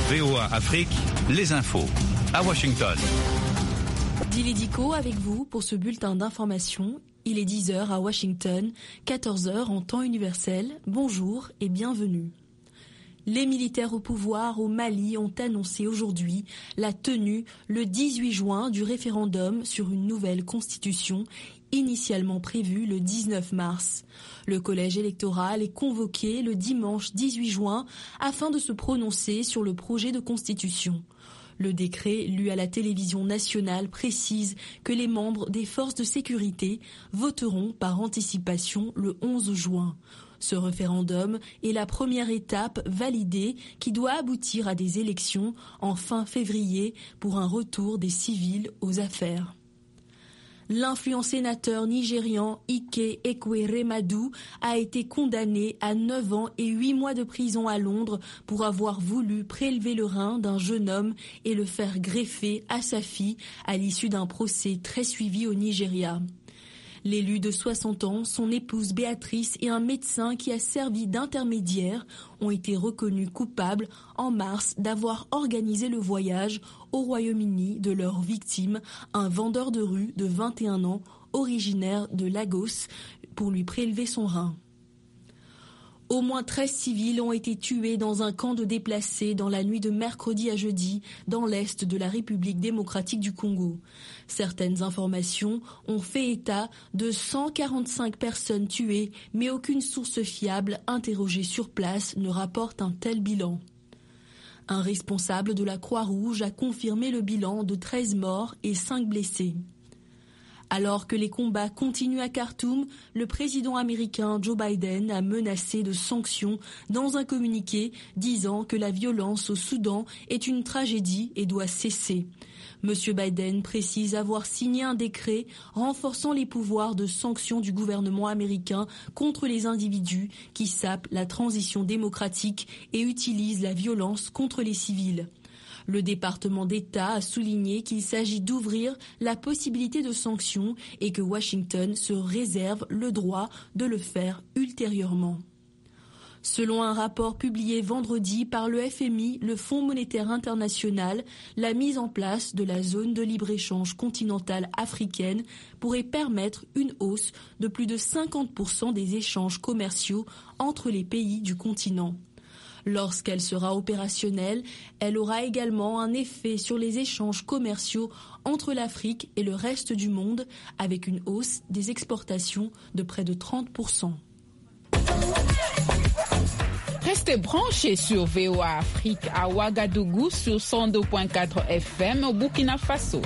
VOA Afrique, les infos. À Washington. Dili Diko avec vous pour ce bulletin d'information. Il est 10h à Washington, 14h en temps universel. Bonjour et bienvenue. Les militaires au pouvoir au Mali ont annoncé aujourd'hui la tenue le 18 juin du référendum sur une nouvelle constitution initialement prévue le 19 mars. Le collège électoral est convoqué le dimanche 18 juin afin de se prononcer sur le projet de constitution. Le décret lu à la télévision nationale précise que les membres des forces de sécurité voteront par anticipation le 11 juin. Ce référendum est la première étape validée qui doit aboutir à des élections en fin février pour un retour des civils aux affaires. L'influent sénateur nigérian Ike Ekweremadu a été condamné à 9 ans et 8 mois de prison à Londres pour avoir voulu prélever le rein d'un jeune homme et le faire greffer à sa fille à l'issue d'un procès très suivi au Nigeria. L'élu de 60 ans, son épouse Béatrice et un médecin qui a servi d'intermédiaire ont été reconnus coupables en mars d'avoir organisé le voyage au Royaume-Uni de leur victime, un vendeur de rue de 21 ans, originaire de Lagos, pour lui prélever son rein. Au moins 13 civils ont été tués dans un camp de déplacés dans la nuit de mercredi à jeudi dans l'est de la République démocratique du Congo. Certaines informations ont fait état de 145 personnes tuées, mais aucune source fiable interrogée sur place ne rapporte un tel bilan. Un responsable de la Croix-Rouge a confirmé le bilan de 13 morts et 5 blessés. Alors que les combats continuent à Khartoum, le président américain Joe Biden a menacé de sanctions dans un communiqué disant que la violence au Soudan est une tragédie et doit cesser. Monsieur Biden précise avoir signé un décret renforçant les pouvoirs de sanction du gouvernement américain contre les individus qui sapent la transition démocratique et utilisent la violence contre les civils. Le département d'État a souligné qu'il s'agit d'ouvrir la possibilité de sanctions et que Washington se réserve le droit de le faire ultérieurement. Selon un rapport publié vendredi par le FMI, le Fonds monétaire international, la mise en place de la zone de libre-échange continentale africaine pourrait permettre une hausse de plus de 50% des échanges commerciaux entre les pays du continent. Lorsqu'elle sera opérationnelle, elle aura également un effet sur les échanges commerciaux entre l'Afrique et le reste du monde, avec une hausse des exportations de près de 30%. Restez branchés sur VOA Afrique à Ouagadougou sur 102.4 FM au Burkina Faso.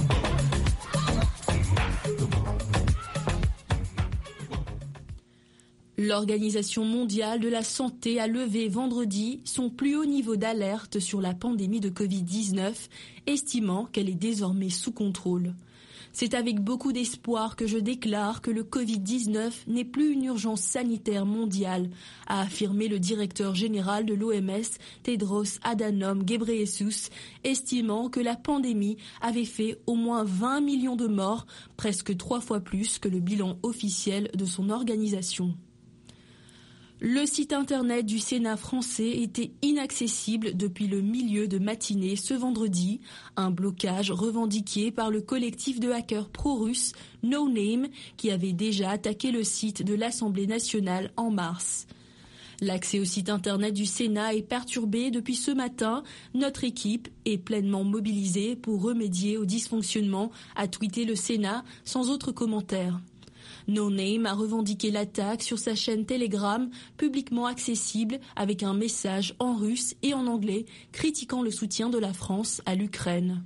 L'Organisation mondiale de la santé a levé vendredi son plus haut niveau d'alerte sur la pandémie de Covid-19, estimant qu'elle est désormais sous contrôle. C'est avec beaucoup d'espoir que je déclare que le Covid-19 n'est plus une urgence sanitaire mondiale, a affirmé le directeur général de l'OMS, Tedros Adhanom Ghebreyesus, estimant que la pandémie avait fait au moins 20 millions de morts, presque 3 fois plus que le bilan officiel de son organisation. Le site internet du Sénat français était inaccessible depuis le milieu de matinée ce vendredi, un blocage revendiqué par le collectif de hackers pro-russes No Name qui avait déjà attaqué le site de l'Assemblée nationale en mars. L'accès au site internet du Sénat est perturbé depuis ce matin. Notre équipe est pleinement mobilisée pour remédier au dysfonctionnement, a tweeté le Sénat sans autre commentaire. No Name a revendiqué l'attaque sur sa chaîne Telegram, publiquement accessible, avec un message en russe et en anglais critiquant le soutien de la France à l'Ukraine.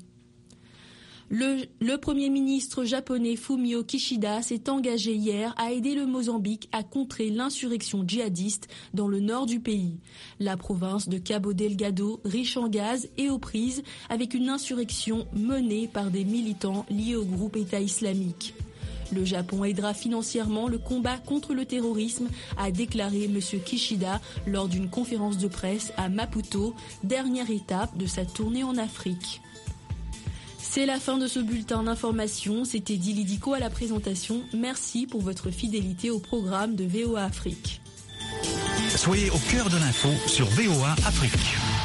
Le Premier ministre japonais Fumio Kishida s'est engagé hier à aider le Mozambique à contrer l'insurrection djihadiste dans le nord du pays. La province de Cabo Delgado, riche en gaz, est aux prises avec une insurrection menée par des militants liés au groupe État islamique. Le Japon aidera financièrement le combat contre le terrorisme, a déclaré M. Kishida lors d'une conférence de presse à Maputo, dernière étape de sa tournée en Afrique. C'est la fin de ce bulletin d'information. C'était Dili Diko à la présentation. Merci pour votre fidélité au programme de VOA Afrique. Soyez au cœur de l'info sur VOA Afrique.